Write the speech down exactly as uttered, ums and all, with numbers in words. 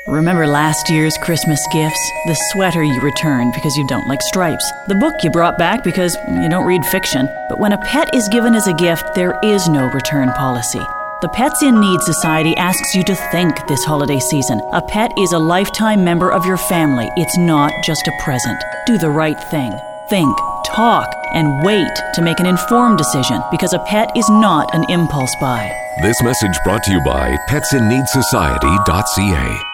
Remember last year's Christmas gifts? The sweater you returned because you don't like stripes. The book you brought back because you don't read fiction. But when a pet is given as a gift, there is no return policy. The Pets in Need Society asks you to think this holiday season. A pet is a lifetime member of your family. It's not just a present. Do the right thing. Think, talk, and wait to make an informed decision, because a pet is not an impulse buy. This message brought to you by pets in need society dot c a.